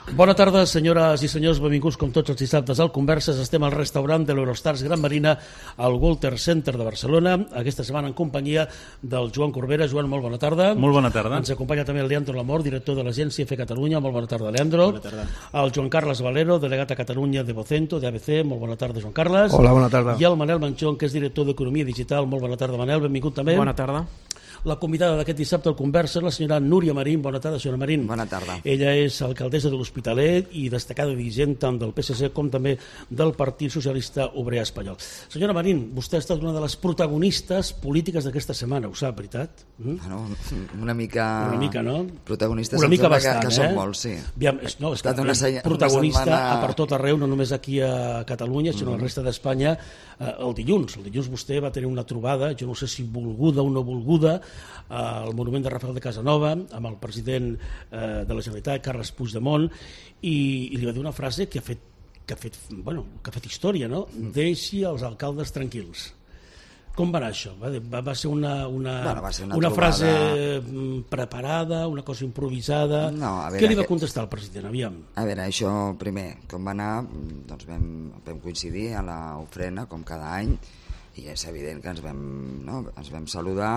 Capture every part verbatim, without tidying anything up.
Bona tarda, senyores i senyors, benvinguts com tots els dissabtes al Converses. Estem al restaurant de l'Eurostars Gran Marina al Walter Center de Barcelona, aquesta setmana en companyia del Joan Corbera. Joan, molt bona tarda. Molt bona tarda. Ens acompanya també el Leandro Lamor, director de l'agència F Catalunya. Molt bona tarda, Leandro. Bona tarda. El Joan Carles Valero, delegat a Catalunya de Vocento, de A B C. Molt bona tarda, Joan Carles. Hola, bona tarda. I el Manel Manchón, que és director d'Economia Digital. Molt bona tarda, Manel. Benvingut també. Bona tarda. La convidada d'aquest dissabte al Conversa és la senyora Núria Marín. Bona tarda, senyora Marín. Bona tarda. Ella és alcaldessa de l'Hospitalet i destacada dirigent tant del P S C com també del Partit Socialista Obrer Espanyol. Senyora Marín, vostè ha estat una de les protagonistes polítiques d'aquesta setmana, ho sap, veritat? Mm? Bueno, una mica... Una mica, no? Protagonistes, una mica bastant, que, que eh? són molts, sí. Aviam, és, no, és que una senya, protagonista una setmana... a per tot arreu, no només aquí a Catalunya, sinó mm. a la resta d'Espanya. Eh, el dilluns, el dilluns vostè va tenir una trobada, jo no sé si volguda o no volguda, al Monument de Rafael de Casanova, amb el president eh, de la Generalitat, Carles Puigdemont, i, i li va dir una frase que ha fet, que ha fet, bueno, que ha fet història, no? Deixi els alcaldes tranquils. Com va anar això? Va, va, va ser una, una, bueno, va ser una, una trobada... frase preparada, una cosa improvisada? No, a veure, Què li va que... contestar el president? Aviam. A veure, això primer, com va anar, doncs vam, vam coincidir a l'ofrena, com cada any, i és evident que ens vam, no, ens vam saludar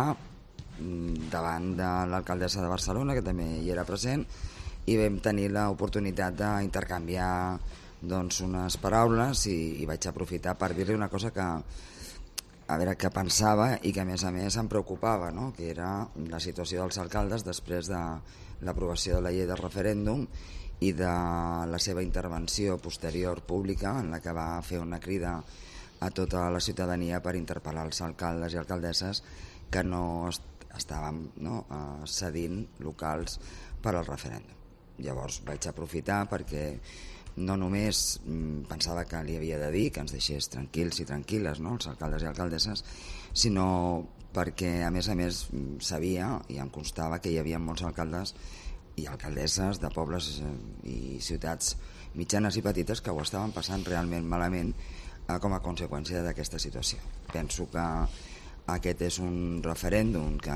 davant de l'alcaldessa de Barcelona, que també hi era present, i vam tenir l'oportunitat d'intercanviar doncs, unes paraules i, i vaig aprofitar per dir-li una cosa que, a veure, que pensava i que a més a més em preocupava, no? Que era la situació dels alcaldes després de l'aprovació de la llei del referèndum i de la seva intervenció posterior pública, en la que va fer una crida a tota la ciutadania per interpel·lar els alcaldes i alcaldesses que no estàvem, no, cedint locals per al referèndum. Llavors vaig aprofitar perquè no només pensava que li havia de dir que ens deixés tranquils i tranquil·les, no, els alcaldes i alcaldesses, sinó perquè a més a més sabia i em constava que hi havia molts alcaldes i alcaldesses de pobles i ciutats mitjanes i petites que ho estaven passant realment malament com a conseqüència d'aquesta situació. Penso que aquest és un referèndum que,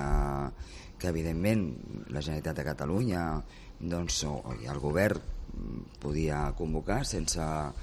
que evidentment la Generalitat de Catalunya doncs, o, i el govern podia convocar sense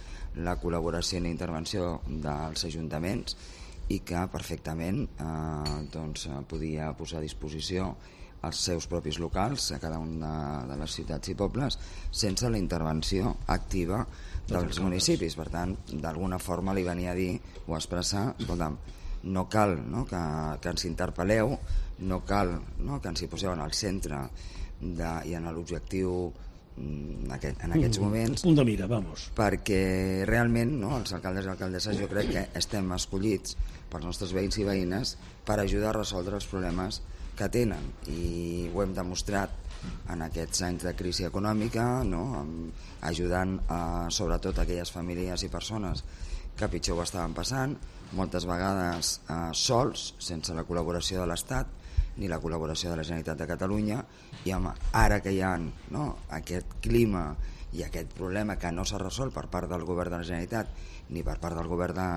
la col·laboració i la intervenció dels ajuntaments i que perfectament eh, doncs, podia posar a disposició els seus propis locals a cada una de les ciutats i pobles sense la intervenció activa dels municipis. Per tant, d'alguna forma li venia a dir o a expressar, escolta'm, no cal, no, que, que ens interpel·leu, no cal, no, que ens hi poseu en el centre de, i en l'objectiu en, aquest, en aquests moments. Punt de mira, vamos. Perquè realment, no, els alcaldes i alcaldesses jo crec que estem escollits pels nostres veïns i veïnes per ajudar a resoldre els problemes que tenen i ho hem demostrat en aquests anys de crisi econòmica, no, ajudant a, sobretot a aquelles famílies i persones que pitjor ho estaven passant, moltes vegades eh, sols, sense la col·laboració de l'Estat ni la col·laboració de la Generalitat de Catalunya, i home, ara que hi ha, no, aquest clima i aquest problema que no s'ha resolt per part del govern de la Generalitat ni per part del govern de,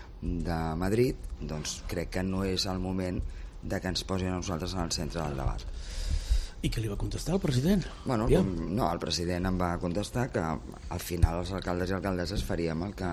de Madrid, doncs crec que no és el moment de que ens posin a nosaltres en el centre del debat. I què li va contestar el president? Bueno, no, el president em va contestar que al final els alcaldes i alcaldesses faríem el que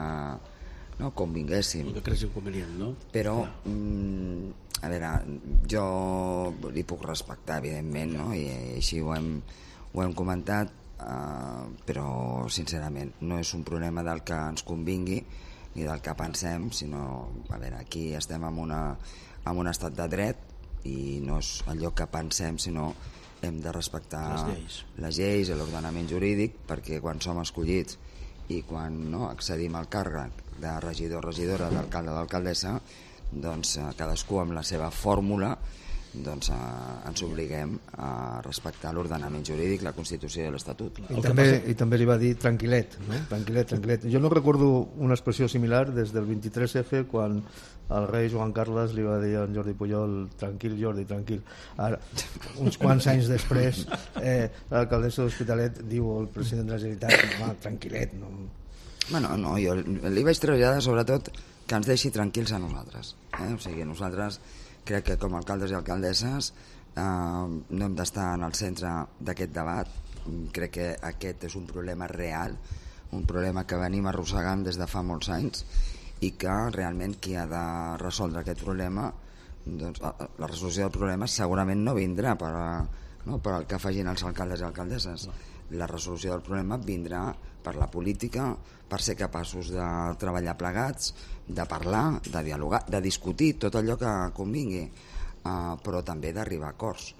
no convinguéssim. El que creus inconvenient, no? Però, mm, a veure, jo li puc respectar, evidentment, no? I així ho hem, ho hem comentat, eh, però, sincerament, no és un problema del que ens convingui ni del que pensem, sinó, a veure, aquí estem en, una, en un estat de dret i no és allò que pensem, sinó hem de respectar les lleis, les lleis i l'ordenament jurídic, perquè quan som escollits i quan no, accedim al càrrec de regidor, regidora, d'alcalde o d'alcaldessa, doncs eh, cadascú amb la seva fórmula doncs, eh, ens obliguem a respectar l'ordenament jurídic, la Constitució i l'Estatut. I també, I també li va dir tranquil·let, no? tranquil·let, tranquil·let. Jo no recordo una expressió similar des del vint-i-tres efe, quan el rei Joan Carles li va dir a en Jordi Pujol tranquil, Jordi, tranquil. Ara, uns quants anys després, eh, l'alcaldessa de l'Hospitalet diu al president de la Generalitat, no, tranquil·let. No. Bueno, no, jo li vaig traslladar sobretot que ens deixi tranquils a nosaltres. Eh? O sigui, nosaltres crec que com a alcaldes i alcaldesses eh, no hem d'estar en el centre d'aquest debat, crec que aquest és un problema real, un problema que venim arrossegant des de fa molts anys i que realment qui ha de resoldre aquest problema, doncs, la resolució del problema segurament no vindrà per, no, per el que facin els alcaldes i alcaldesses. La resolució del problema vindrà per la política, per ser capaços de treballar plegats, de parlar, de dialogar, de discutir tot allò que convingui, uh, però també d'arribar a acords.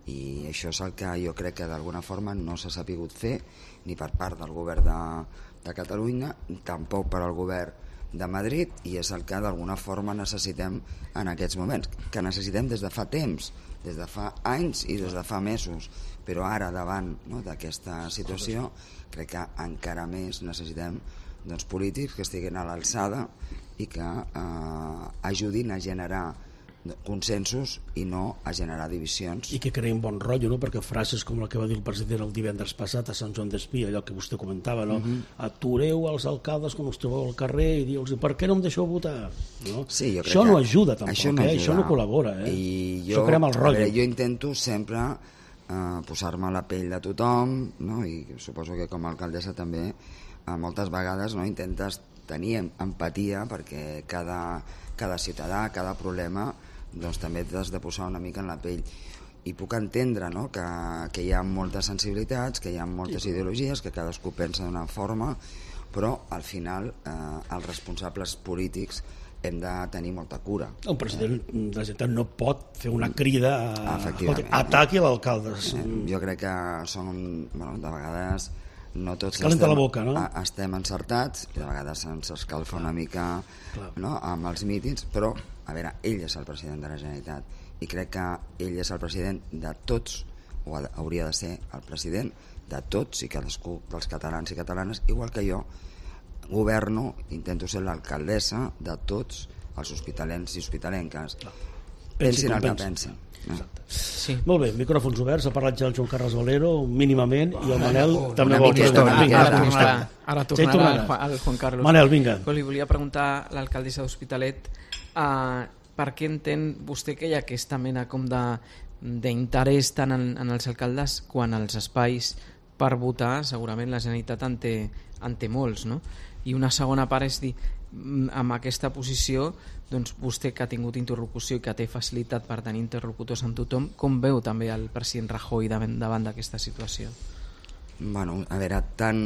I això és el que jo crec que d'alguna forma no s'ha sapigut fer ni per part del govern de, de Catalunya, tampoc per al govern de Madrid, i és el que d'alguna forma necessitem en aquests moments, que necessitem des de fa temps, des de fa anys i des de fa mesos, però ara davant, no, d'aquesta situació crec que encara més necessitem, doncs, polítics que estiguin a l'alçada i que eh, ajudin a generar consensos i no a generar divisions. I que creïn bon rotllo, no? Perquè frases com la que va dir el president el divendres passat a Sant Joan d'Espí, allò que vostè comentava, no? Uh-huh. Atureu els alcaldes quan us trobeu al carrer i diu-los, per què no em deixeu votar? No? Sí, jo crec això que no ajuda tampoc, això no, eh? ajuda. Això no col·labora, eh? I jo, això crea mal rotllo. Veure, jo intento sempre eh, posar-me a la pell de tothom, no? I suposo que com a alcaldessa també eh, moltes vegades, no, intentes tenir empatia perquè cada, cada ciutadà, cada problema, doncs també t'has de posar una mica en la pell. I puc entendre, no, que, que hi ha moltes sensibilitats, que hi ha moltes ideologies, que cadascú pensa d'una forma, però al final eh, els responsables polítics hem de tenir molta cura. Un president de la Generalitat no pot fer una crida a ataqui a l'alcalde. Eh, jo crec que són, bueno, de vegades no tots estem, la boca, no? estem encertats i de vegades ens escalfa una mica, no, amb els mítings, però a veure, ell és el president de la Generalitat i crec que ell és el president de tots, o hauria de ser el president de tots i cadascú dels catalans i catalanes, igual que jo governo, intento ser l'alcaldessa de tots els hospitalens i hospitalenques. Pensin el que pensin. Sí. Molt bé, micròfons oberts, ha parlat ja el Joan Carles Valero mínimament i el Manel oh, també vol preguntar. Ara tornarà, ara tornarà sí, el Juan Carlos. Manel, vinga. Li volia preguntar a l'alcaldessa d'Hospitalet uh, per què entén vostè que hi ha aquesta mena com de d'interès tant en, en els alcaldes quan els espais per votar, segurament la Generalitat en té, en té molts, no? I una segona part és dir, amb aquesta posició, doncs vostè que ha tingut interlocució i que té facilitat per tenir interlocutors amb tothom, com veu també el president Rajoy davant, davant d'aquesta situació? Bueno, a veure, tant...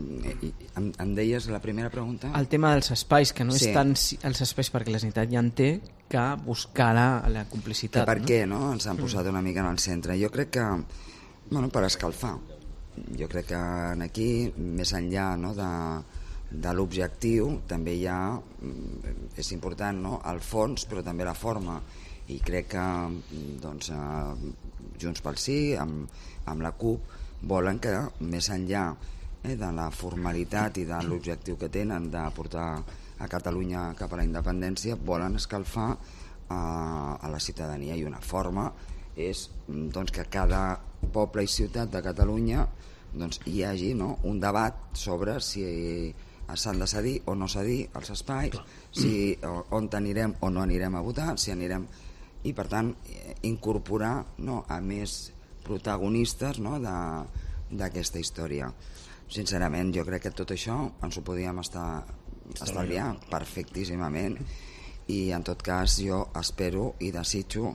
Em, em deies la primera pregunta? El tema dels espais, que no sí. és tant els espais perquè la Generalitat ja en té, que buscar la, la complicitat. Que per no? què, no? Ens han posat una mica en el centre. Jo crec que, bueno, per escalfar. Jo crec que aquí, més enllà, no, de... de l'objectiu també hi ha, és important, no, el fons però també la forma, i crec que doncs, eh, Junts pel Sí amb, amb la CUP volen que més enllà eh, de la formalitat i de l'objectiu que tenen de portar a Catalunya cap a la independència, volen escalfar eh, a la ciutadania, i una forma és doncs, que cada poble i ciutat de Catalunya doncs, hi hagi, no, un debat sobre si s'han de cedir o no cedir els espais, si, on anirem o no anirem a votar, si anirem... I per tant incorporar, no, a més protagonistes, no, d'aquesta història. Sincerament jo crec que tot això ens ho podíem estar, estalviar perfectíssimament, i en tot cas jo espero i desitjo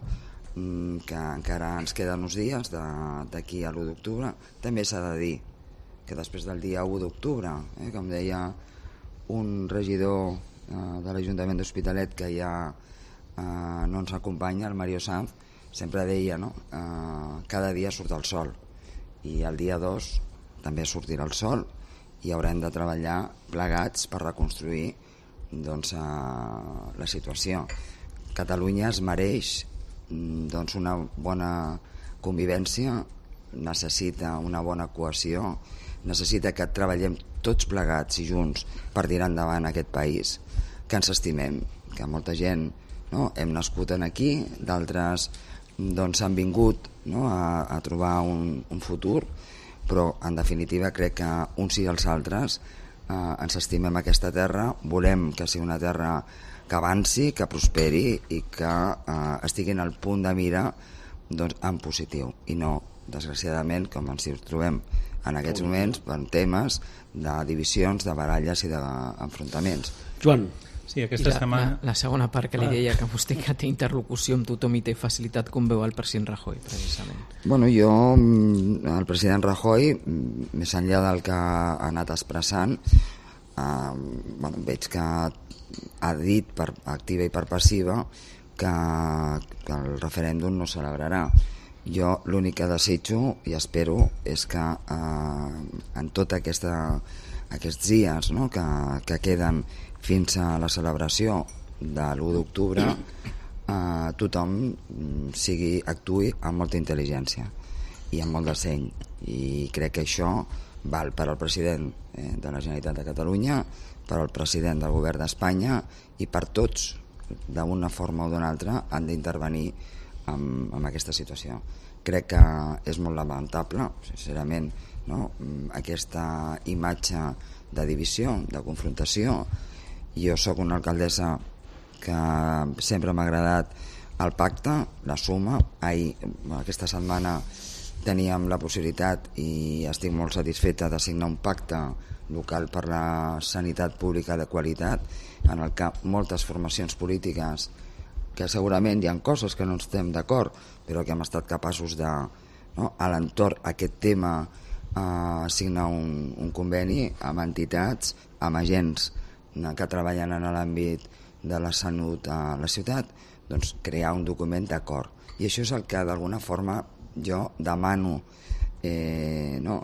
que encara ens queden uns dies d'aquí a l'u d'octubre. També s'ha de dir que després del dia u d'octubre, eh, com deia un regidor eh, de l'Ajuntament d'Hospitalet que ja eh, no ens acompanya, el Mario Sanz, sempre deia, no, eh, cada dia surt el sol, i el dia dos també sortirà el sol i haurem de treballar plegats per reconstruir doncs, eh, la situació. Catalunya es mereix doncs, una bona convivència, necessita una bona cohesió, necessita que treballem tots plegats i junts per tirar endavant aquest país, que ens estimem, que molta gent, no, hem nascut aquí, d'altres doncs, han vingut, no, a, a trobar un, un futur, però en definitiva crec que uns i els altres eh, ens estimem aquesta terra, volem que sigui una terra que avanci, que prosperi i que eh, estigui en el punt de mira doncs, en positiu, i no desgraciadament, com ens hi trobem en aquests moments, per temes de divisions, de baralles i d'enfrontaments. Joan. Sí, aquesta la, setmana... La, la segona part que li deia, que vostè que té interlocució amb tothom i té facilitat, com veu el president Rajoy, precisament? Bueno, jo, el president Rajoy, més enllà del que ha anat expressant, eh, bueno, veig que ha dit per activa i per passiva que, que el referèndum no celebrarà. Jo l'únic que desitjo i espero és que eh, en tot aquesta, aquests dies, no?, que, que queden fins a la celebració de l'u d'octubre, eh, tothom sigui, actuï amb molta intel·ligència i amb molt de seny, i crec que això val per al president eh, de la Generalitat de Catalunya, per al president del govern d'Espanya, i per tots, d'una forma o d'una altra, han d'intervenir en, en aquesta situació. Crec que és molt lamentable, sincerament, no?, aquesta imatge de divisió, de confrontació. Jo sóc una alcaldessa que sempre m'ha agradat el pacte, la suma. Ahir, aquesta setmana, teníem la possibilitat, i estic molt satisfeta, de signar un pacte local per la sanitat pública de qualitat, en el que moltes formacions polítiques, que segurament hi ha coses que no estem d'acord, però que hem estat capaços de, no, a l'entorn aquest tema, eh, signar un, un conveni amb entitats, amb agents que treballen en l'àmbit de la salut a la ciutat, doncs crear un document d'acord. I això és el que d'alguna forma jo demano, eh, no,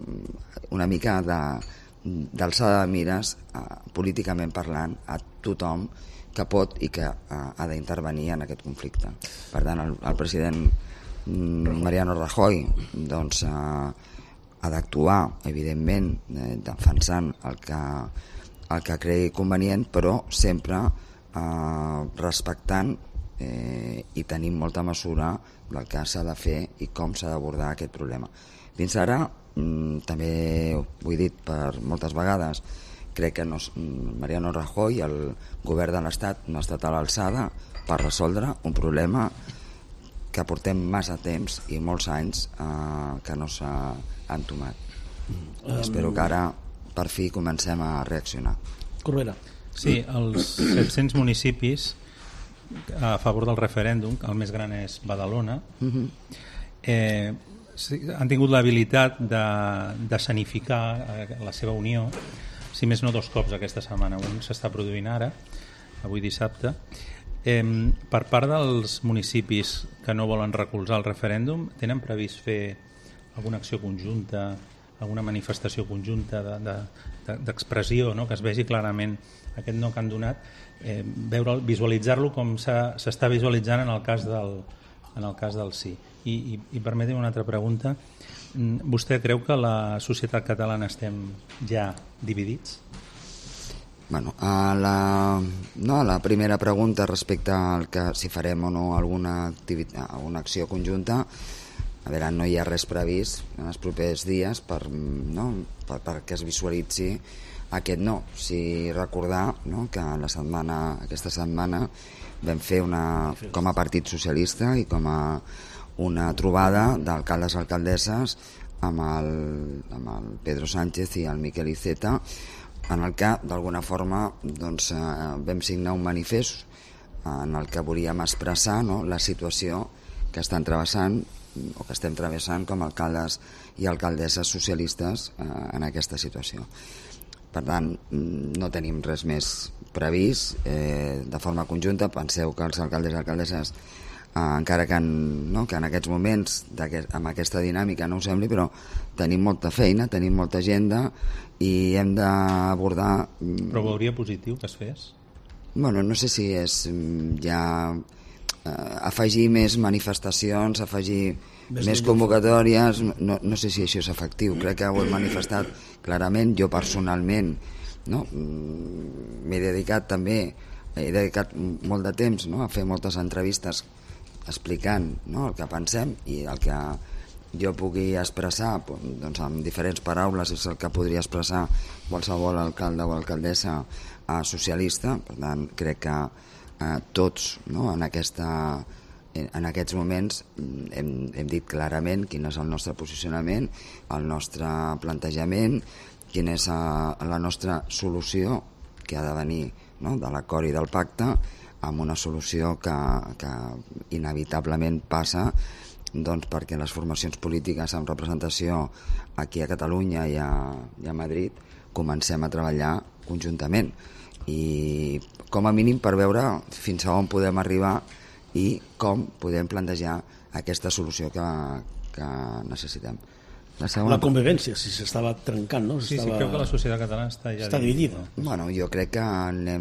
una mica de, d'alçada de mires, eh, políticament parlant, a tothom que pot i que eh, ha d'intervenir en aquest conflicte. Per tant, el, el president Mariano Rajoy doncs, eh, ha d'actuar, evidentment, eh, defensant el que el que cregui convenient, però sempre eh, respectant eh, i tenint molta mesura del que s'ha de fer i com s'ha d'abordar aquest problema. Fins ara, mm, també ho he dit per moltes vegades, crec que no, Mariano Rajoy i el govern de l'Estat no ha estat a l'alçada per resoldre un problema que portem massa temps i molts anys eh, que no s'ha entomat. Um... Espero que ara per fi comencem a reaccionar. Corbera. Sí, els set-cents municipis a favor del referèndum, el més gran és Badalona, uh-huh. eh, han tingut l'habilitat de, de sanificar la seva unió, si més no dos cops aquesta setmana. Un s'està produint ara, avui dissabte. Eh, per part dels municipis que no volen recolzar el referèndum, tenen previst fer alguna acció conjunta, alguna manifestació conjunta de, de, de, d'expressió, no?, que es vegi clarament aquest no que han donat, eh, veure, visualitzar-lo com s'ha, s'està visualitzant en el cas del, en el cas del sí. I, i, i permetem una altra pregunta. Vostè creu que la societat catalana estem ja dividits? Bueno, a la, no, a la primera pregunta respecte al que si farem o no alguna, activitat, alguna acció conjunta, a veure, no hi ha res previst en els propers dies per, no, per, perquè es visualitzi aquest no. Si recordar, no, que la setmana, aquesta setmana vam fer una, com a Partit Socialista i com a una trobada d'alcaldes i alcaldesses amb el, amb el Pedro Sánchez i el Miquel Iceta, en el que d'alguna forma doncs, eh, vam signar un manifest en el que volíem expressar, no, la situació que estan travessant o que estem travessant com a alcaldes i alcaldesses socialistes eh, en aquesta situació. Per tant, no tenim res més previst eh, de forma conjunta. Penseu que els alcaldes i alcaldesses, eh, encara que en, no, que en aquests moments amb aquesta dinàmica no ho sembli, però tenim molta feina, tenim molta agenda i hem d'abordar... Però veuria positiu que es fes? Bueno, no sé si és ja... afegir més manifestacions, afegir més, més convocatòries, no, no sé si això és efectiu. Crec que ho he manifestat clarament. Jo personalment, no, m'he dedicat també, he dedicat molt de temps, no, a fer moltes entrevistes explicant, no, el que pensem, i el que jo pugui expressar doncs, amb diferents paraules és el que podria expressar qualsevol alcalde o alcaldessa socialista. Per tant, crec que eh, tots, no, en aquesta en, en aquests moments hem, hem dit clarament quin és el nostre posicionament, el nostre plantejament, quina és la nostra solució que ha de venir, no?, de l'acord i del pacte, amb una solució que, que inevitablement passa doncs, perquè les formacions polítiques amb representació aquí a Catalunya i a, i a Madrid comencem a treballar conjuntament i com a mínim per veure fins a on podem arribar i com podem plantejar aquesta solució que, que necessitem. La, segona... la convivència, si s'estava trencant, no? Sí, sí, crec que la societat catalana està ja està dividida. Bueno, jo crec que anem...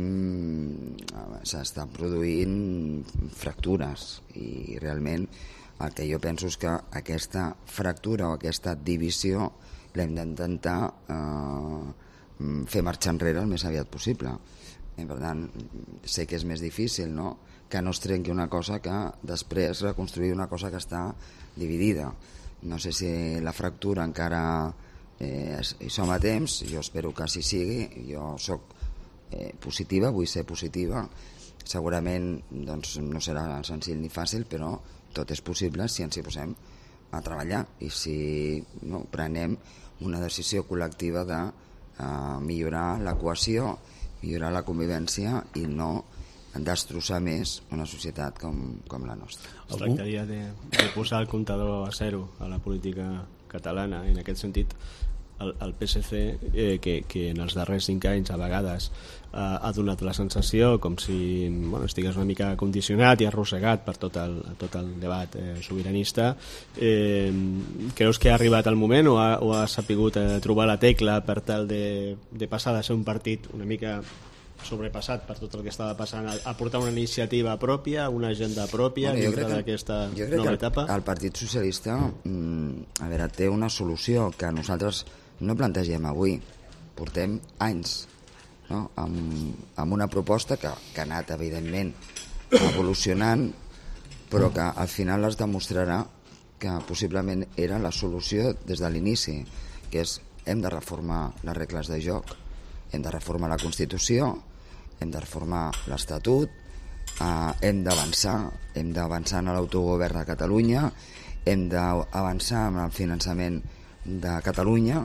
s'està produint fractures i realment el que jo penso és que aquesta fractura o aquesta divisió l'hem d'intentar eh, fer marxar enrere el més aviat possible. I per tant, sé que és més difícil, no?, que no es trenqui una cosa que després reconstruir una cosa que està dividida. No sé si la fractura encara eh, hi som a temps, jo espero que així sigui, jo soc eh, positiva, vull ser positiva, segurament doncs, no serà senzill ni fàcil, però tot és possible si ens hi posem a treballar i si no, prenem una decisió col·lectiva de eh, millorar la cohesió, millorar la convivència i no destrossar més una societat com, com la nostra. Es tractaria de, de posar el comptador a zero a la política catalana. En aquest sentit, el, el P S C, eh, que, que en els darrers cinc anys a vegades eh, ha donat la sensació com si bueno, estigués una mica condicionat i arrossegat per tot el, tot el debat eh, sobiranista, eh, creus que ha arribat el moment o ha, o ha sapigut eh, trobar la tecla per tal de, de passar de ser un partit una mica sobrepassat per tot el que estava passant, a portar una iniciativa pròpia, una agenda pròpia bueno, dintre d'aquesta nova etapa? El Partit Socialista mm, a veure, té una solució que nosaltres no plantegem avui, portem anys, no?, amb, amb una proposta que, que ha anat evidentment evolucionant, però que al final es demostrarà que possiblement era la solució des de l'inici, que és hem de reformar les regles de joc, hem de reformar la Constitució, hem de reformar l'Estatut, eh, hem d'avançar, hem d'avançar en l'autogovern de Catalunya, hem d'avançar en el finançament de Catalunya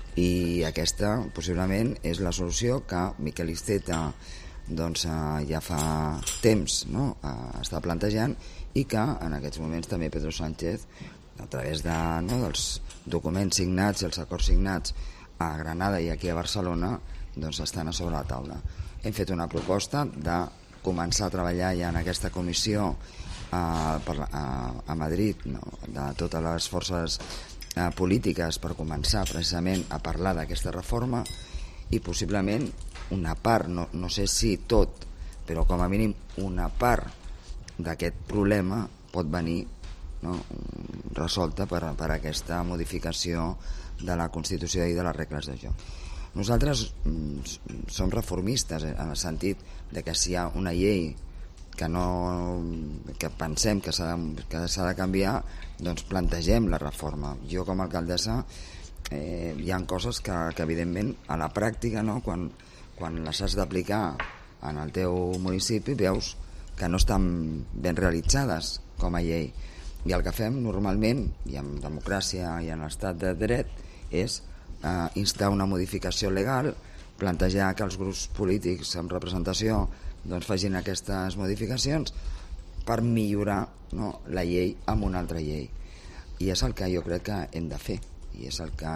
i aquesta possiblement és la solució que Miquel Iceta doncs, eh, ja fa temps, no?, eh, està plantejant i que en aquests moments també Pedro Sánchez a través de, no, dels documents signats i els acords signats a Granada i aquí a Barcelona doncs estan a sobre la taula. Hem fet una proposta de començar a treballar ja en aquesta comissió a, a, a Madrid, no, de totes les forces eh, polítiques per començar precisament a parlar d'aquesta reforma i possiblement una part, no, no sé si tot, però com a mínim una part d'aquest problema pot venir, no, resolta per, per aquesta modificació de la Constitució i de les regles de joc. Nosaltres mm, som reformistes en el sentit de que si hi ha una llei que, no, que pensem que s'ha de, que s'ha de canviar, doncs plantegem la reforma. Jo com a alcaldessa eh, hi ha coses que, que evidentment a la pràctica, no, quan, quan les has d'aplicar en el teu municipi veus que no estan ben realitzades com a llei. I el que fem normalment, i en democràcia i en l'estat de dret, és Uh, instar una modificació legal, plantejar que els grups polítics amb representació doncs, facin aquestes modificacions per millorar, no, la llei amb una altra llei. I és el que jo crec que hem de fer. I és el que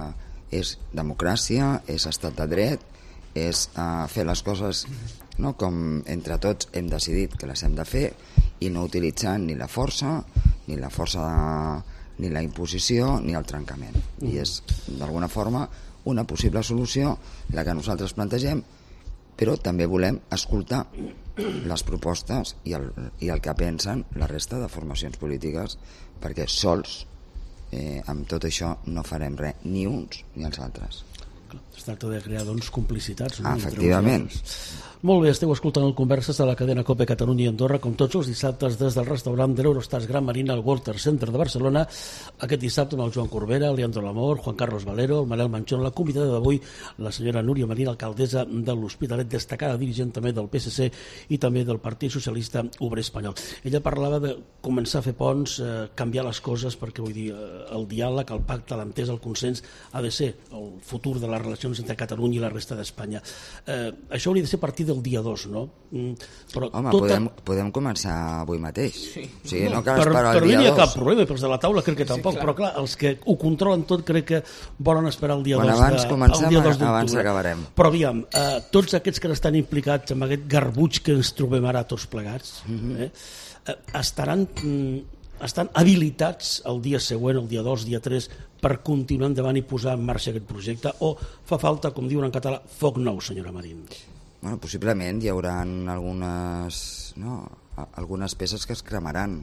és democràcia, és estat de dret, és uh, fer les coses, no, com entre tots hem decidit que les hem de fer i no utilitzant ni la força, ni la força de ni la imposició ni el trencament. I és, d'alguna forma, una possible solució la que nosaltres plantegem, però també volem escoltar les propostes i el, i el que pensen la resta de formacions polítiques, perquè sols, eh, amb tot això, no farem res, ni uns ni els altres. Es tracta de crear doncs, complicitats. No? Ah, efectivament. Molt bé, esteu escoltant el Converses de la cadena COPE Catalunya i Andorra, com tots els dissabtes des del restaurant de l'Eurostars Gran Marina al Walter Center de Barcelona. Aquest dissabte amb el Joan Corbera, el Leandro Lamor, Juan Carlos Valero, el Manel Manchón, la convidada d'avui, la senyora Núria Marín, alcaldessa de l'Hospitalet, destacada dirigent també del P S C i també del Partit Socialista Obrer Espanyol. Ella parlava de començar a fer ponts, eh, canviar les coses, perquè vull dir, eh, el diàleg, el pacte, l'entesa, el consens ha de ser el futur de les relacions entre Catalunya i la resta d'Espanya. Eh, això hauria de ser a partir del dia dos, no? Mm, però Home, tota... podem, podem començar avui mateix. Sí. O sigui, no, no cal per, esperar per el mi dia no hi ha dos. cap problema, però els de la taula crec que tampoc, sí, però clar, els que ho controlen tot crec que volen esperar el dia Quan dos abans de, comencem, el dia dos d'octubre. abans acabarem. Però aviam, eh, tots aquests que estan implicats en aquest garbuig que ens trobem ara tots plegats, mm-hmm. eh, eh, estaran... Mm, estan habilitats el dia següent, el dia dos, dia tres, per continuar endavant i posar en marxa aquest projecte, o fa falta, com diuen en català, foc nou, senyora Marín? Bueno, possiblement hi haurà algunes, no, algunes peces que es cremaran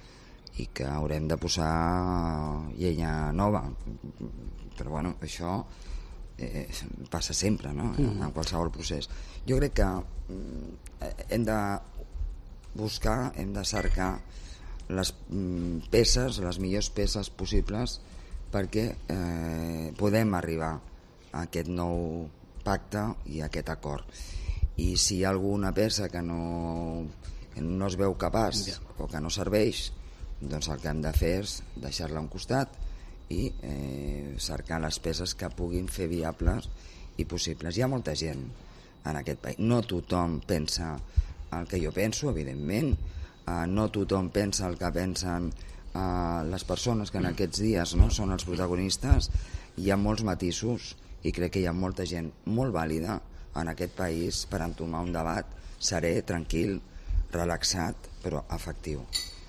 i que haurem de posar llenya nova. Però bueno, això eh, passa sempre, no?, en qualsevol procés. Jo crec que hem de buscar, hem de cercar les peces, les millors peces possibles perquè eh, podem arribar a aquest nou pacte i a aquest acord. I si hi ha alguna peça que no, que no es veu capaç o que no serveix, doncs el que hem de fer és deixar-la a un costat i eh, cercar les peces que puguin fer viables i possibles. Hi ha molta gent en aquest país. No tothom pensa el que jo penso, evidentment. Uh, no tothom pensa el que pensen uh, les persones que en aquests dies, no, són els protagonistes. Hi ha molts matisos i crec que hi ha molta gent molt vàlida en aquest país per entomar un debat serè, tranquil, relaxat, però efectiu.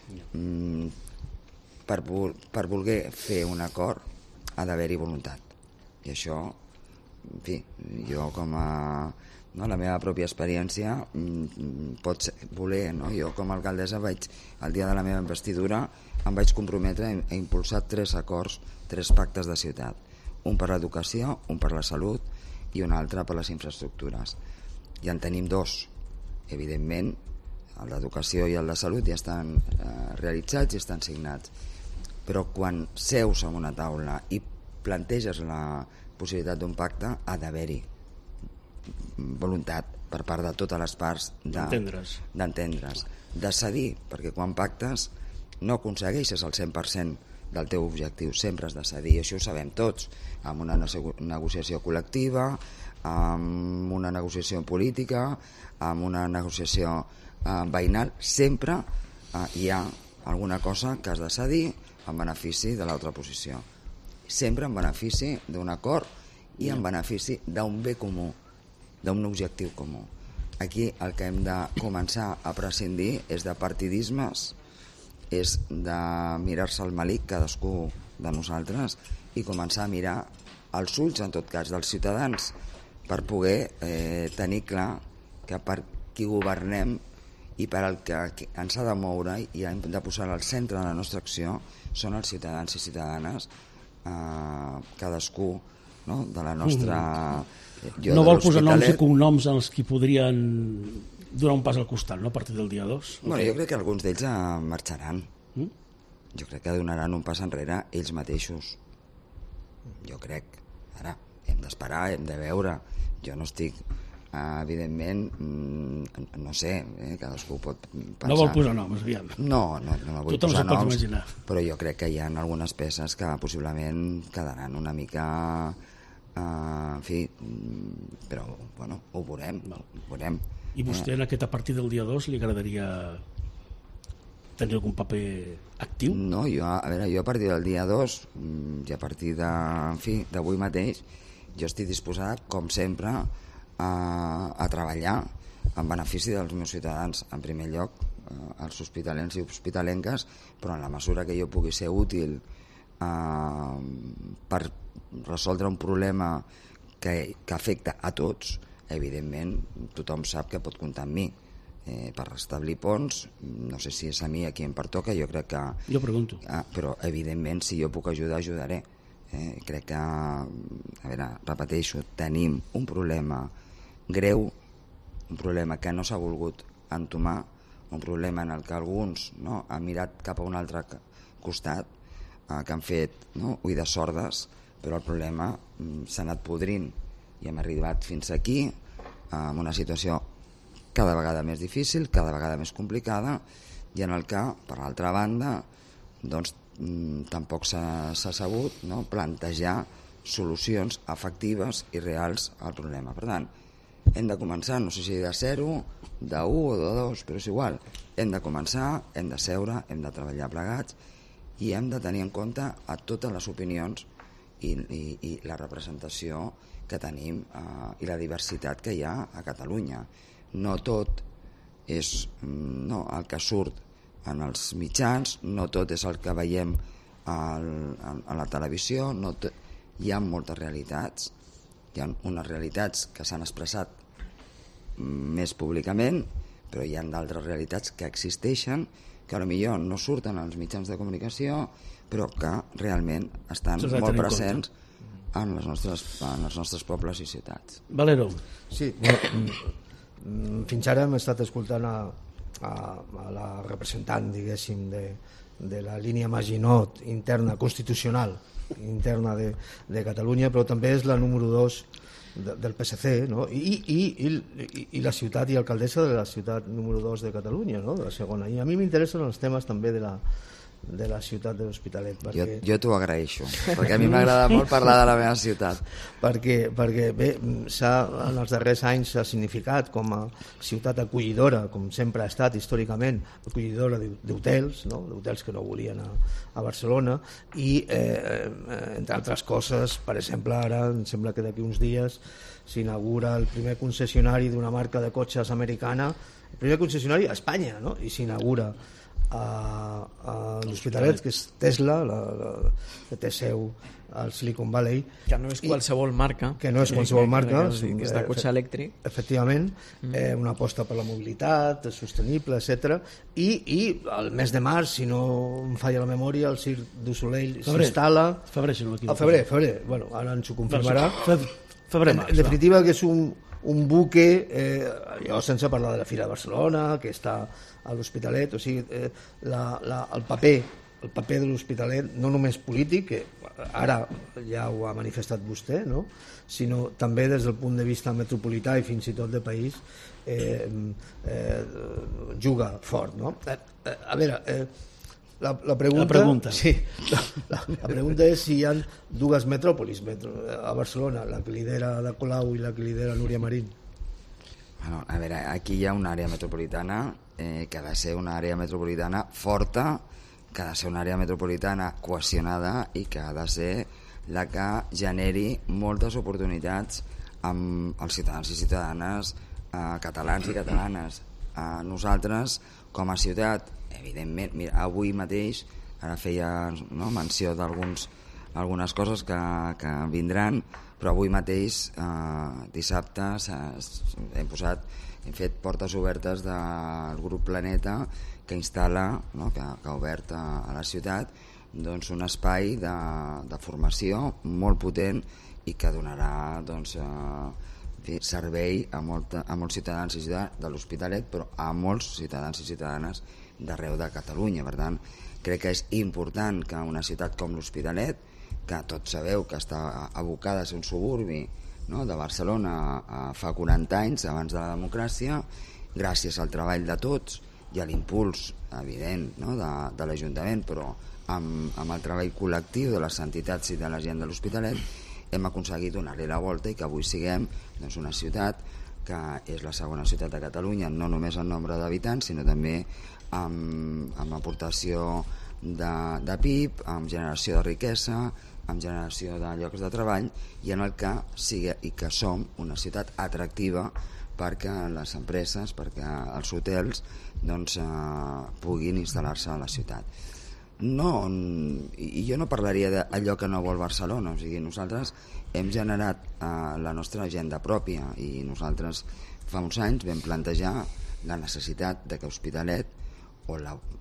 Mm, per, per voler fer un acord ha d'haver-hi voluntat. I això, en fi, jo com a... No, la meva pròpia experiència mm, pot ser, voler, no? Jo com a alcaldessa vaig, el dia de la meva investidura em vaig comprometre a impulsar tres acords, tres pactes de ciutat, un per l'educació, un per la salut i un altre per les infraestructures. Ja en tenim dos, evidentment el d'educació i el de salut ja estan eh, realitzats i estan signats, però quan seus en una taula i planteges la possibilitat d'un pacte ha d'haver-hi voluntat per part de totes les parts d'entendre's, de, de cedir, perquè quan pactes no aconsegueixes el cent per cent del teu objectiu, sempre has de cedir, i això ho sabem tots, amb una negociació col·lectiva, amb una negociació política, amb una negociació eh, veïnal, sempre eh, hi ha alguna cosa que has de cedir en benefici de l'altra posició, sempre en benefici d'un acord i en benefici d'un bé comú, d'un objectiu comú. Aquí el que hem de començar a prescindir és de partidismes, és de mirar-se al melic cadascú de nosaltres i començar a mirar els ulls, en tot cas, dels ciutadans per poder eh, tenir clar que per qui governem i per al que ens ha de moure i hem de posar al centre de la nostra acció són els ciutadans i ciutadanes, eh, cadascú, no?, de la nostra... Jo no vol posar noms i cognoms en els que podrien donar un pas al costat, no?, a partir del dia dos. Bueno, jo crec que alguns d'ells marxaran. Mm? Jo crec que donaran un pas enrere ells mateixos. Jo crec. Ara, hem d'esperar, hem de veure. Jo no estic, eh, evidentment, no sé, eh, cadascú pot pensar... No vol posar noms, aviam. No, no, no vull Tothom posar noms, imaginar. Però jo crec que hi ha algunes peces que possiblement quedaran una mica... Uh, en fi, però bueno, ho veurem, ho veurem. I vostè en aquest a partir del dia dos li agradaria tenir algun paper actiu? No, jo, a veure, jo a partir del dia dos i a partir de, en fi, d'avui mateix jo estic disposat, com sempre, a, a treballar en benefici dels meus ciutadans, en primer lloc els hospitalens i hospitalenques, però en la mesura que jo pugui ser útil Uh, per resoldre un problema que, que afecta a tots, evidentment tothom sap que pot comptar amb mi eh, per restablir ponts. No sé si és a mi a qui em pertoca, jo crec que jo pregunto uh, però evidentment si jo puc ajudar, ajudaré. Eh, crec que, a veure, repeteixo, tenim un problema greu, un problema que no s'ha volgut entomar, un problema en el que alguns, no, han mirat cap a un altre costat, eh, que han fet, no, oïdes sordes, però el problema mm, s'ha anat podrint i hem arribat fins aquí eh, amb una situació cada vegada més difícil, cada vegada més complicada, i en el que, per l'altra banda, doncs, tampoc s'ha sabut, no, plantejar solucions efectives i reals al problema. Per tant, hem de començar, no sé si de zero, de u o de dos, però és igual. Hem de començar, hem de seure, hem de treballar plegats i hem de tenir en compte a totes les opinions i, i, i la representació que tenim eh, i la diversitat que hi ha a Catalunya. No tot és no, el que surt en els mitjans, no tot és el que veiem al, a, a la televisió, no tot, hi ha moltes realitats, hi ha unes realitats que s'han expressat més públicament, però hi ha d'altres realitats que existeixen, que potser no surten als mitjans de comunicació, però que realment estan molt presents en, les nostres, en els nostres pobles i ciutats. Valero. Sí, bueno, fins ara hem estat escoltant a A, a la representant, diguéssim, de, de la línia Maginot interna, constitucional interna de, de Catalunya, però també és la número dos de, del P S C, no? I, i, i, i la ciutat i alcaldessa de la ciutat número dos de Catalunya, no? De la segona. I a mi m'interessen els temes també de la, de la ciutat de l'Hospitalet. Perquè... Jo, jo t'ho agraeixo, perquè a mi m'agrada molt parlar de la meva ciutat. Perquè, perquè bé, en els darrers anys s'ha significat com a ciutat acollidora, com sempre ha estat històricament, acollidora d'hotels, no? D'hotels que no volien a, a Barcelona, i eh, entre altres coses, per exemple, ara em sembla que d'aquí uns dies s'inaugura el primer concessionari d'una marca de cotxes americana, el primer concessionari a Espanya, no? I s'inaugura a, a l'Hospitalet, que és Tesla, la, la, que té seu al Silicon Valley, que no és qualsevol marca, que no és qualsevol marca, que, que és de cotxe elèctric, efectivament, mm. eh, una aposta per la mobilitat sostenible, etcètera. I, i el mes de març, si no em falla la memòria, el Circ du Soleil s'instal·la febrer, si no al febrer, febrer, bueno, ara ens ho confirmarà. Febrer, en, en definitiva, que és un, un buque, eh, jo sense parlar de la Fira de Barcelona, que està a l'Hospitalet, o sigui, eh, la, la, el paper el paper de l'Hospitalet, no només polític, que ara ja ho ha manifestat vostè, no? Sinó també des del punt de vista metropolità i fins i tot de país, eh, eh, juga fort, no? Eh, eh, a veure, eh, la, la pregunta... La pregunta. Sí, la, la, la pregunta és si hi ha dues metròpolis metro, a Barcelona, la que lidera Ada Colau i la que lidera Núria Marín. Bueno, a veure, aquí hi ha una àrea metropolitana eh, que ha de ser una àrea metropolitana forta, que ha de ser una àrea metropolitana cohesionada i que ha de ser la que generi moltes oportunitats amb els ciutadans i ciutadanes eh, catalans i catalanes. Eh, nosaltres, com a ciutat, evidentment, mira, avui mateix, ara feia no, menció d'alguns algunes coses que, que vindran, però avui mateix, eh, dissabte, hem posat, hem fet portes obertes del grup Planeta, que instal·la, no, que, que ha obert a, a la ciutat, doncs, un espai de, de formació molt potent i que donarà doncs, eh, servei a, molta, a molts ciutadans i ciutadanes de l'Hospitalet, però a molts ciutadans i ciutadanes d'arreu de Catalunya. Per tant, crec que és important que una ciutat com l'Hospitalet, que tots sabeu que està abocada a ser un suburbi, no, de Barcelona a, a fa quaranta anys, abans de la democràcia, gràcies al treball de tots i a l'impuls evident, no, de, de l'Ajuntament, però amb, amb el treball col·lectiu de les entitats i de la gent de l'Hospitalet, hem aconseguit donar-li la volta i que avui siguem doncs, una ciutat que és la segona ciutat de Catalunya, no només en nombre d'habitants, sinó també amb, amb aportació de, de P I B, amb generació de riquesa, amb generació de llocs de treball, i en el que sigui i que som una ciutat atractiva perquè les empreses, perquè els hotels doncs, eh, puguin instal·lar-se a la ciutat. No, i jo no parlaria d'allò que no vol Barcelona, o sigui, nosaltres hem generat eh, la nostra agenda pròpia i nosaltres fa uns anys vam plantejar la necessitat de que Hospitalet o la,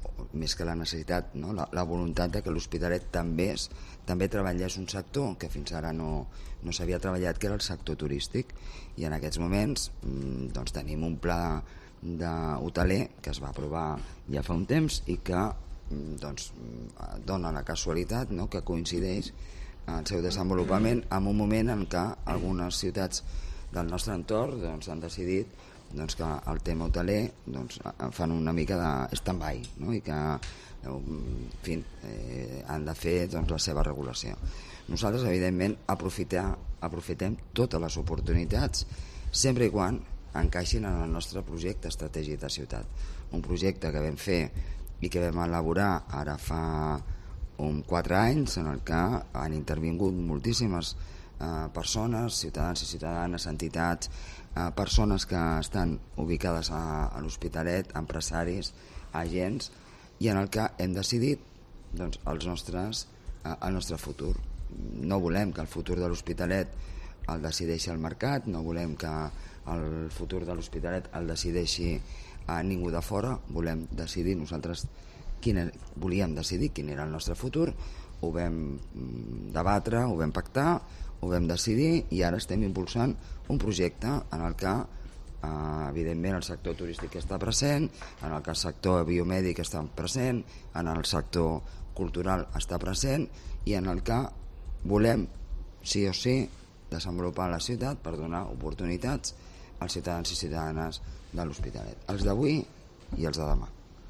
més que la necessitat, no? la, la voluntat de que l'Hospitalet també, és, també treballés un sector que fins ara no, no s'havia treballat, que era el sector turístic, i en aquests moments doncs, tenim un pla d'hoteler que es va aprovar ja fa un temps i que doncs, dona la casualitat, no? que coincideix el seu desenvolupament en un moment en què algunes ciutats del nostre entorn doncs, han decidit doncs, que el tema hoteler doncs, fan una mica de stand-by, no? i que en fi, eh, han de fer doncs, la seva regulació. Nosaltres, evidentment, aprofitar, aprofitem totes les oportunitats sempre i quan encaixin en el nostre projecte estratègic de ciutat. Un projecte que vam fer i que vam elaborar ara fa un quatre anys, en el que han intervingut moltíssimes eh, persones, ciutadans i ciutadanes, entitats, eh, persones que estan ubicades a, a l'Hospitalet, empresaris, agents, i en el que hem decidit doncs, els nostres, eh, el nostre futur. No volem que el futur de l'Hospitalet el decideixi el mercat, no volem que el futur de l'Hospitalet el decideixi a ningú de fora, volem decidir nosaltres quin era, volíem decidir quin era el nostre futur, ho vam debatre, ho vam pactar, ho vam decidir i ara estem impulsant un projecte en el que eh, evidentment el sector turístic està present, en el que el sector biomèdic està present, en el sector cultural està present i en el que volem sí o sí desenvolupar la ciutat per donar oportunitats als ciutadans i ciutadanes de l'Hospitalet, els d'avui i els de demà.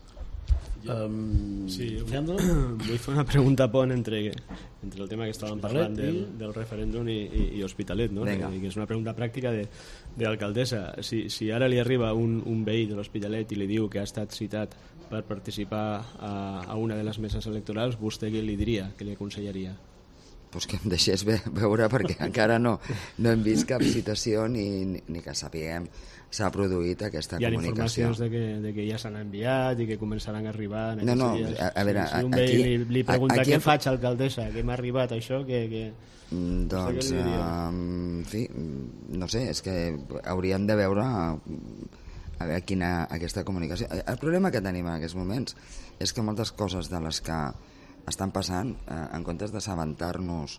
Um, sí, Leandro? Vull fer una pregunta pont entre, entre el tema que estàvem parlant del, del referèndum i, i, i Hospitalet, no? I que és una pregunta pràctica de, de l'alcaldessa. Si, si ara li arriba un, un veí de l'Hospitalet i li diu que ha estat citat per participar a, a una de les meses electorals, vostè què li diria, què li aconsellaria? Pues que em deixés veure perquè encara no, no hem vist cap citació ni, ni, ni que sapiguem s'ha produït aquesta Hi ha comunicació. informacions de que, de que ja s'han enviat i que començaran a arribar en no, no, dies. a, a veure, si, si un aquí, li, li pregunta aquí, què faig, alcaldessa, que m'ha arribat això, que... que... Doncs, en fi, no sé, és que hauríem de veure a veure quina aquesta comunicació. El problema que tenim en aquests moments és que moltes coses de les que estan passant, eh, en comptes d'assabentar-nos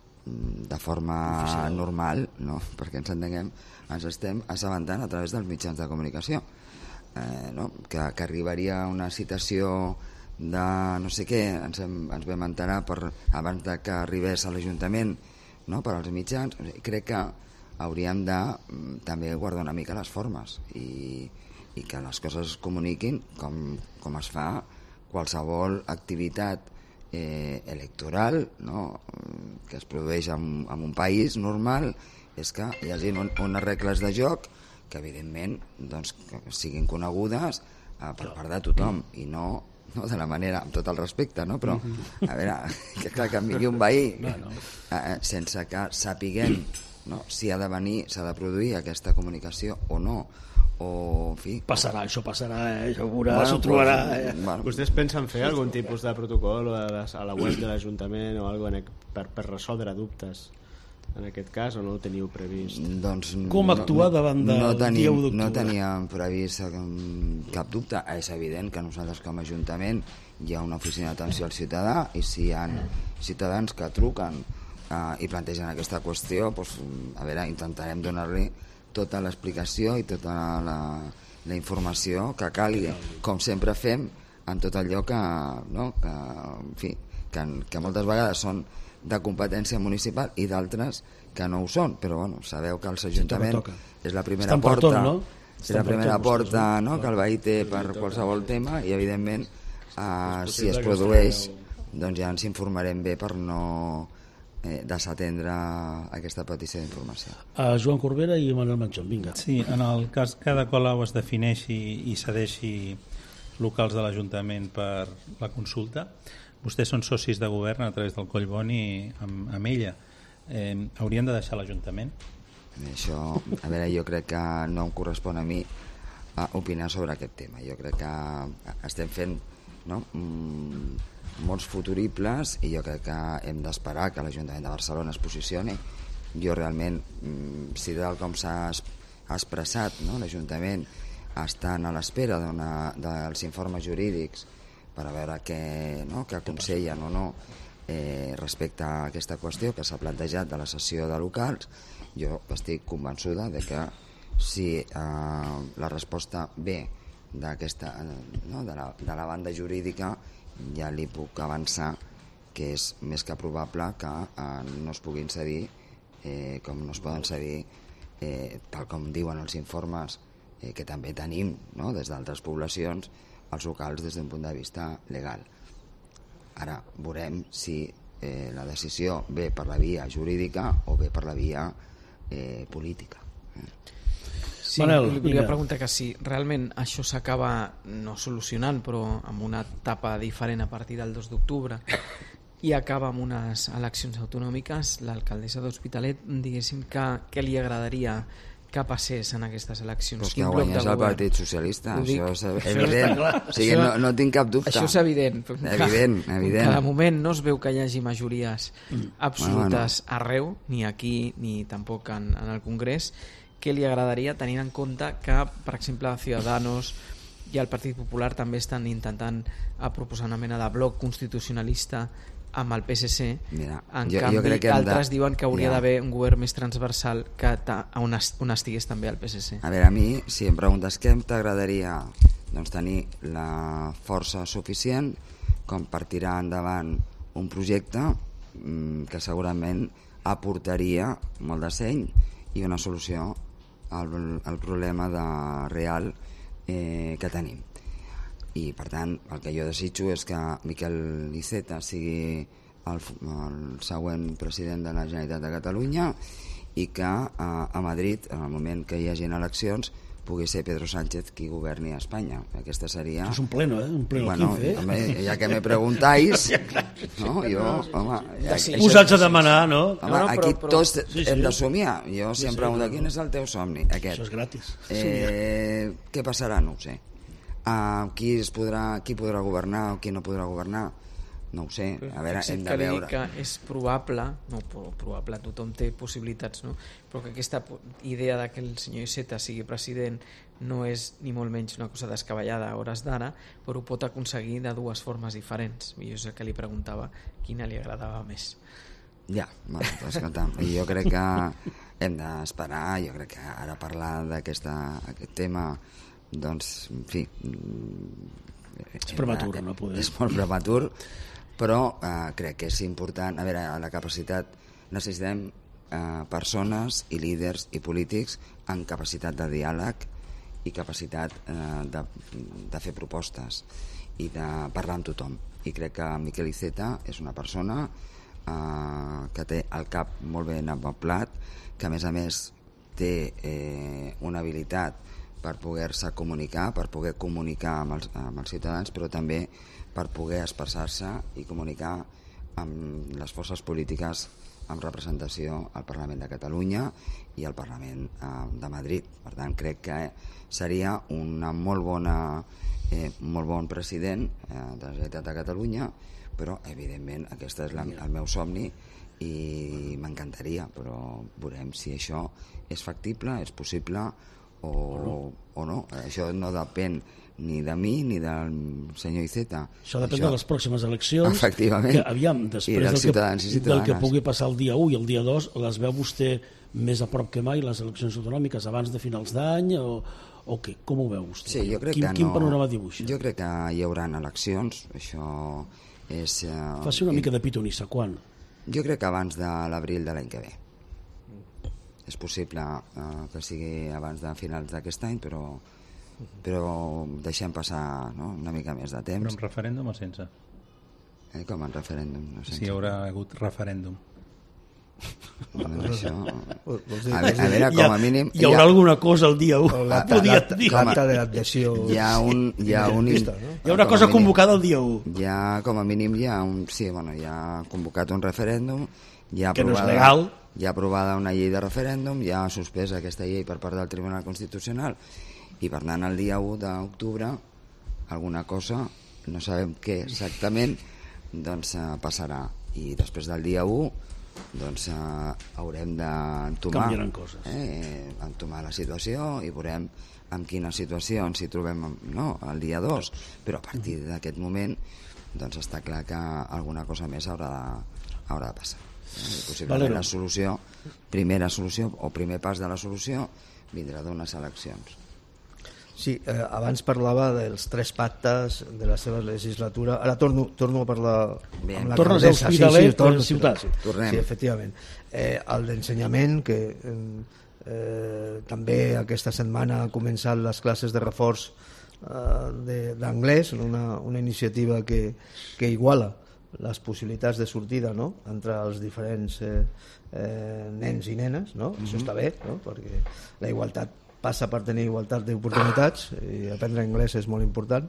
de forma oficial, normal, no? Perquè ens entenguem, ens estem assabentant a través dels mitjans de comunicació, eh, no? que, que arribaria una citació de no sé què, ens, hem, ens vam enterar per, abans de que arribés a l'Ajuntament, no? per als mitjans. Crec que hauríem de també guardar una mica les formes i, i que les coses es comuniquin com, com es fa qualsevol activitat eh, electoral, no? que es produeix en, en un país normal, és que hi hagi un, unes regles de joc que evidentment doncs, que siguin conegudes eh, per part de tothom i no, no de la manera, amb tot el respecte, no? Però a veure, que clar que em vingui un veí eh, sense que sapiguem, no? si ha de venir, s'ha de produir aquesta comunicació o no, o en fi... Passarà, això passarà, eh? Això ho veurà, bueno, s'ho trobarà. Pues, eh? bueno. Vostès pensen fer algun tipus de protocol a la, a la web de l'Ajuntament o alguna cosa per, per resoldre dubtes en aquest cas, o no ho teniu previst? Doncs, Com actuar no, davant del no tenim, dia u d'octubre? No teníem previst cap dubte. És evident que nosaltres com a Ajuntament hi ha una oficina d'atenció al ciutadà i si hi ha ciutadans que truquen eh, i plantegen aquesta qüestió, doncs, a veure, intentarem donar-li tota l'explicació i tota la, la informació que calgui, com sempre fem en tot allò que, no, que, en fi, que, que moltes vegades són de competència municipal i d'altres que no ho són, però bueno, sabeu que els ajuntaments és la primera Estan per porta, tot, no? és la primera porta no, que el veí té per qualsevol tema i evidentment eh, si es produeix doncs ja ens informarem bé per no eh, desatendre aquesta petició d'informació. Uh, Joan Corbera i Manuel Manchón, vinga. Sí, en el cas que Ada Colau es defineixi i cedeixi locals de l'Ajuntament per la consulta, vostès són socis de govern a través del Collboni amb, amb ella. Eh, haurien de deixar l'Ajuntament? Això, a veure, jo crec que no em correspon a mi a opinar sobre aquest tema. Jo crec que estem fent no, mm, molts futuribles i jo crec que hem d'esperar que l'Ajuntament de Barcelona es posicioni. Jo realment, mm, si tal com s'ha expressat, no, l'Ajuntament estan a l'espera dels informes jurídics per a veure què, no, què aconsellen o no eh, respecte a aquesta qüestió que s'ha plantejat de la sessió de locals. Jo estic convençuda de que si eh, la resposta ve d'aquesta, no, de, la, de la banda jurídica, ja li puc avançar que és més que probable que eh, no es puguin cedir eh, com no es poden cedir eh, tal com diuen els informes eh, que també tenim, no, des d'altres poblacions, els locals des d'un punt de vista legal. Ara veurem si eh, la decisió ve per la via jurídica o ve per la via eh, política. Sí, Manel, li volia preguntar que si realment això s'acaba no solucionant, però amb una etapa diferent a partir del dos d'octubre i acaba amb unes eleccions autonòmiques, l'alcaldessa d'Hospitalet, diguéssim, que, que li agradaria que passés en aquestes eleccions? Pues que guanyés el Partit Socialista, això és evident. O sigui, no, no tinc cap dubte. Això és evident. Evident, evident. Cada moment no es veu que hi hagi majories absolutes bueno, bueno. arreu, ni aquí ni tampoc en, en el Congrés. Què li agradaria, tenint en compte que, per exemple, Ciudadanos i el Partit Popular també estan intentant a proposar una mena de bloc constitucionalista amb el P S C. Mira, en jo, canvi, jo crec que altres de... diuen que hauria ja. d'haver un govern més transversal que ta... on, es... on estigués també el P S C. A veure, a mi, si em preguntes què t'agradaria, doncs tenir la força suficient com per tirar endavant un projecte mmm, que segurament aportaria molt de seny i una solució al, al problema de real eh, que tenim. I per tant el que jo desitjo és que Miquel Iceta sigui el, el següent president de la Generalitat de Catalunya i que a, a Madrid, en el moment que hi hagin eleccions, pugui ser Pedro Sánchez qui governi a Espanya. Aquesta seria... Això és un pleno, eh? Un pleno bueno, quince, eh? Home, ja que me preguntáis, no? Jo, home... Sí, posats a demanar, no? Home, no, no, aquí però, però... tots sí, sí. hem de somiar. Jo si sí, em sí, pregunto no, no. quin és el teu somni, aquest. Això és gratis. Eh, què passarà? No ho sé. Uh, qui, es podrà, qui podrà governar o qui no podrà governar? No ho sé, a veure, hem de veure. Que és probable, no, probable, tothom té possibilitats, no? Però que aquesta idea de que el senyor Iceta sigui president no és ni molt menys una cosa descabellada a hores d'ara, però ho pot aconseguir de dues formes diferents. I jo és el que li preguntava quina li agradava més. Ja, bueno, pues, jo crec que hem d'esperar, jo crec que ara parlar d'aquest tema, doncs, en fi... És prematur, no podem. És molt prematur, però eh, crec que és important. A veure, la capacitat, necessitem eh, persones i líders i polítics amb capacitat de diàleg i capacitat eh, de, de fer propostes i de parlar amb tothom. I crec que Miquel Iceta és una persona eh, que té el cap molt ben amoblat, que a més a més té eh, una habilitat per poder-se comunicar, per poder comunicar amb els, amb els ciutadans, però també per poder expressar-se i comunicar amb les forces polítiques amb representació al Parlament de Catalunya i al Parlament eh, de Madrid. Per tant, crec que seria una molt bona, eh, molt bon president eh, de la Generalitat de Catalunya, però evidentment aquest és la, el meu somni i m'encantaria, però veurem si això és factible, és possible o, o, no. o no. Això no depèn ni de mi ni del senyor Iceta. Això depèn això... de les pròximes eleccions. Efectivament. Que, aviam, després del que, del que pugui passar el dia u i el dia dos, les veu vostè més a prop que mai, les eleccions autonòmiques, abans de finals d'any, o, o què? Com ho veu vostè? Sí, jo crec quin, que no... quin panorama dibuixa? Jo crec que hi haurà eleccions, això és... Uh, Faci una mica de pitonissa, quan? Jo crec que abans de l'abril de l'any que ve. És possible uh, que sigui abans de finals d'aquest any, però però deixem passar, no?, una mica més de temps. Però amb referèndum o sense? Eh, com en referèndum? No, sense. Si hi haurà hagut referèndum. Bueno, això... A veure, a veure, com a mínim... Hi haurà alguna cosa el dia u. L'acta d'adhesió. Hi ha un... Hi ha, un, hi ha una cosa convocada el dia u. Hi ha, com a mínim, hi ha un... Sí, bueno, hi ha convocat un referèndum, hi ha que no és aprovada, legal. Hi ha aprovada una llei de referèndum, hi ha suspesa aquesta llei per part del Tribunal Constitucional, i per tant el dia u d'octubre alguna cosa, no sabem què exactament, doncs passarà, i després del dia u doncs eh, haurem d'entomar canviaran coses. Eh, entomar la situació i veurem en quina situació ens hi trobem, no, el dia dos, però a partir d'aquest moment doncs està clar que alguna cosa més haurà de, haurà de passar. Eh, possiblement Valero. La solució, primera solució o primer pas de la solució vindrà d'unes eleccions. Sí, eh, abans parlava dels tres pactes de la seva legislatura. Ara torno, torno a parlar Bé, amb l'alcaldessa. Tornes a l'Hospitalet, sí, sí, torno, ciutat. Sí, Tornem. Sí, efectivament. Eh, el d'ensenyament, que eh, també aquesta setmana han començat les classes de reforç eh, d'anglès, una, una iniciativa que, que iguala les possibilitats de sortida, no?, entre els diferents eh, eh, nens i nenes, no? Mm-hmm. Això està bé, no?, perquè la igualtat passa per tenir igualtat d'oportunitats i aprendre anglès és molt important.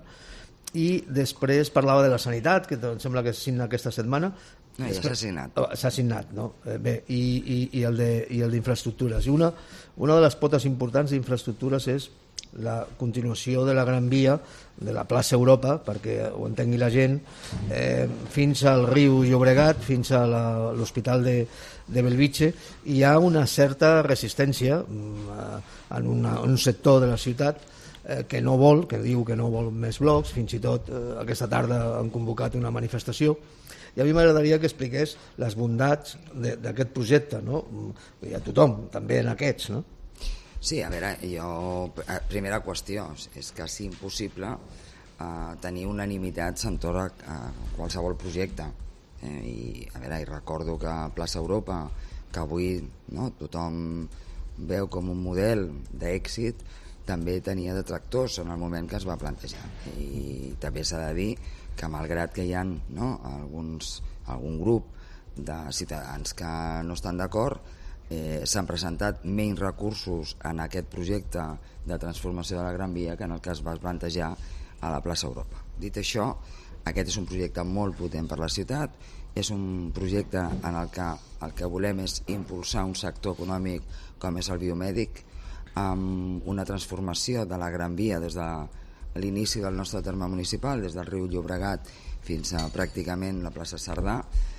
I després parlava de la sanitat, que em sembla que signa aquesta setmana. No, ja s'ha signat. S'ha signat, no? Bé, i, i, i el d'infraestructures. I una, una de les potes importants d'infraestructures és la continuació de la Gran Via de la plaça Europa, perquè ho entengui la gent, eh, fins al riu Llobregat, fins a l'Hospital de, de Bellvitge. Hi ha una certa resistència eh, en, una, en un sector de la ciutat eh, que no vol, que diu que no vol més blocs. Fins i tot eh, aquesta tarda han convocat una manifestació. I a mi m'agradaria que expliqués les bondats d'aquest projecte, no? I a tothom, també en aquests, no? Sí, a veure, jo, primera qüestió, és quasi impossible eh, tenir unanimitats entorn a, a qualsevol projecte. Eh, I, a veure, i recordo que Plaça Europa, que avui, no, tothom veu com un model d'èxit, també tenia detractors en el moment que es va plantejar. I també s'ha de dir que malgrat que hi ha, no, alguns, algun grup de ciutadans que no estan d'acord, Eh, s'han presentat menys recursos en aquest projecte de transformació de la Gran Via que en el que es va plantejar a la plaça Europa. Dit això, aquest és un projecte molt potent per la ciutat, és un projecte en el que el que volem és impulsar un sector econòmic com és el biomèdic, amb una transformació de la Gran Via des de l'inici del nostre terme municipal, des del riu Llobregat fins a pràcticament la plaça Cerdà,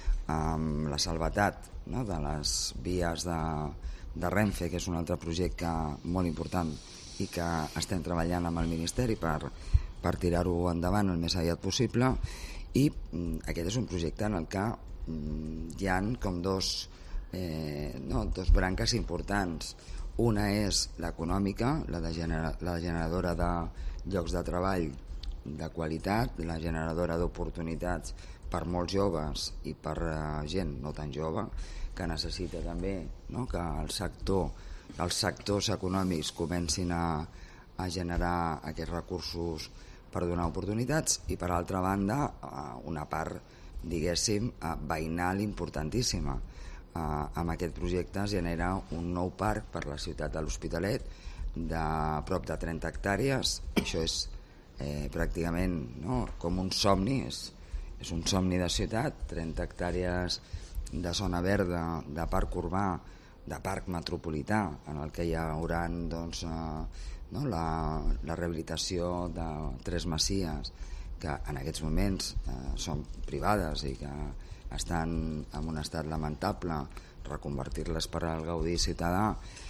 amb la salvetat, no, de les vies de, de Renfe, que és un altre projecte molt important i que estem treballant amb el Ministeri per, per tirar-ho endavant el més aviat possible. I mm, aquest és un projecte en el que mm, hi ha com dos, eh, no, dos branques importants. Una és l'econòmica, la, de genera, la generadora de llocs de treball de qualitat, la generadora d'oportunitats per molts joves i per uh, gent no tan jove, que necessita també, no, que el sector, els sectors econòmics comencin a, a generar aquests recursos per donar oportunitats, i per altra banda uh, una part, diguéssim, uh, veïnal importantíssima. Uh, amb aquest projecte es genera un nou parc per la ciutat de l'Hospitalet de prop de trenta hectàrees. Això és eh, pràcticament, no, com un somni, és És un somni de ciutat, trenta hectàrees de zona verda, de parc urbà, de parc metropolità, en el que hi haurà, doncs, eh, no, la, la rehabilitació de tres masies que en aquests moments eh, són privades i que estan en un estat lamentable, reconvertir-les per al gaudi ciutadà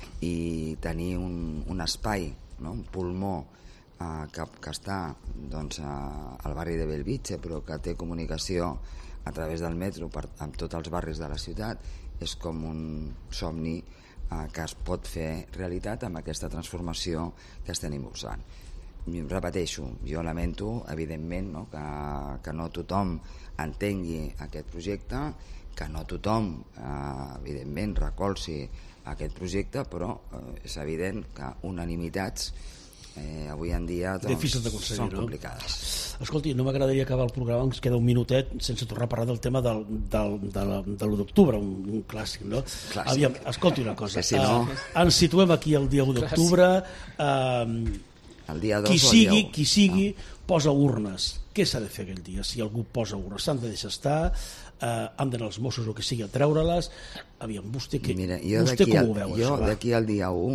i tenir un, un espai, no, un pulmó Que, que està, doncs, al barri de Bellvitge, però que té comunicació a través del metro per, amb tots els barris de la ciutat, és com un somni eh, que es pot fer realitat amb aquesta transformació que estem impulsant. I repeteixo, jo lamento evidentment, no, que, que no tothom entengui aquest projecte, que no tothom eh, evidentment recolzi aquest projecte, però eh, és evident que unanimitats Eh, avui en dia doncs, són no? complicades. Escolti, no m'agradaria acabar el programa, ens queda un minutet sense tornar a parlar del tema del, del, de l'u d'octubre, un, un clàssic, no? Clàssic. Aviam, escolti una cosa, si no... uh, ens situem aquí el dia u d'octubre, uh, el dia dos qui sigui, dia qui sigui ah. posa urnes. Què s'ha de fer aquell dia? Si algú posa urnes, s'han de deixar estar, uh, han d'anar els Mossos o que sigui a treure-les. Aviam, vostè, que, Mira, jo vostè com al, ho veu? Jo això, d'aquí al dia u,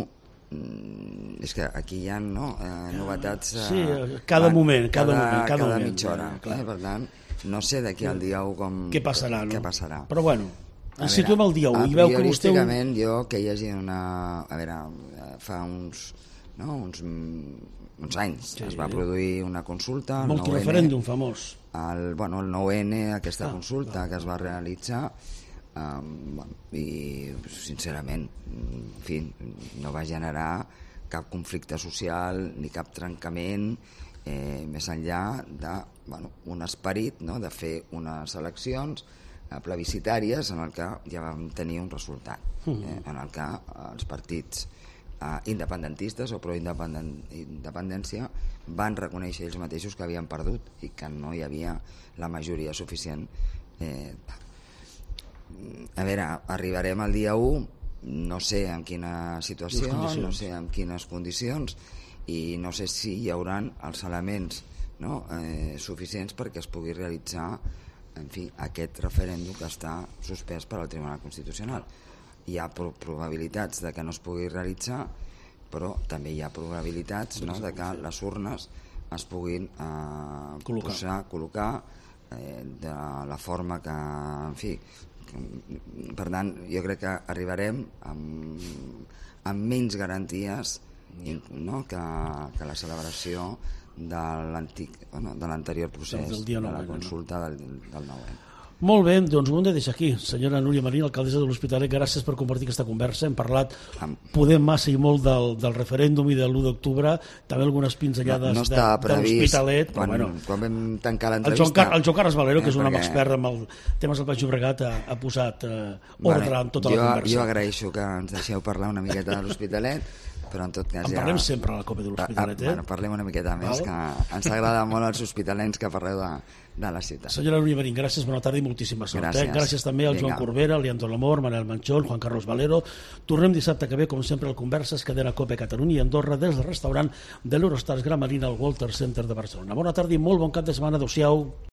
és que aquí hi ha, no, eh, novetats eh, sí, cada moment, cada, cada moment, cada, cada moment, mitja hora, eh, per tant no sé d'aquí al dia u com, què passarà, no? què passarà. Però bueno, Ens situem al dia u i veu que vostè... Priorísticament jo que hi hagi una... A veure, fa uns, no, uns, uns anys sí. es va produir una consulta... Multireferèndum famós. El, bueno, el nou ene, aquesta ah, consulta ah, que es va realitzar, um, bueno, i sincerament, en fi, no va generar cap conflicte social ni cap trencament, eh, més enllà de bueno, un esperit, no?, de fer unes eleccions eh, plebiscitàries en el que ja vam tenir un resultat, eh, en el que els partits eh, independentistes o pro-independència van reconèixer ells mateixos que havien perdut i que no hi havia la majoria suficient. Eh, a veure, arribarem al dia u, no sé en quina situació, no sé en quines condicions, i no sé si hi haurà els elements, no, eh, suficients perquè es pugui realitzar, en fi, aquest referèndum que està suspès per al Tribunal Constitucional. Hi ha pro probabilitats de que no es pugui realitzar, però també hi ha probabilitats, no, de que les urnes es puguin eh, col·locar, posar, col·locar eh, de la forma que, en fi, per tant, jo crec que arribarem amb, amb menys garanties, no?, que, que la celebració de l'antic, bueno, de l'anterior procés del de la consulta del, del nou ene. Molt bé, doncs ho hem de deixar aquí. Senyora Núria Marín, alcaldessa de l'Hospitalet, gràcies per compartir aquesta conversa. Hem parlat, podem massa i molt del, del referèndum i de l'u d'octubre, també algunes pinzellades no, no de, de l'Hospitalet. Quan, bueno, quan vam tancar l'entrevista... El, Joan, el Joan Carles Valero, que és un home expert amb el temes del Baix Llobregat, ha, ha posat eh, ordre bueno, en tota jo, la conversa. Jo agraeixo que ens deixeu parlar una miqueta de l'Hospitalet, però en tot cas en ja... parlem sempre a la Copa de l'Hospitalet, eh? Bueno, parlem una miqueta més, Val? que ens agrada molt als hospitalens que parleu de, de la ciutat. Senyora Núria Marín, gràcies, bona tarda i moltíssima sort. Gràcies, eh? Gràcies també al Joan Corbera, al Leandro Lamor, Manel Manchón, Juan Carlos Valero. Tornem dissabte que ve, com sempre, al Converses, cadena COPE Catalunya i Andorra, des del restaurant de l'Eurostars Gran Marina al Walter Center de Barcelona. Bona tarda i molt bon cap de setmana. Adéu-siau.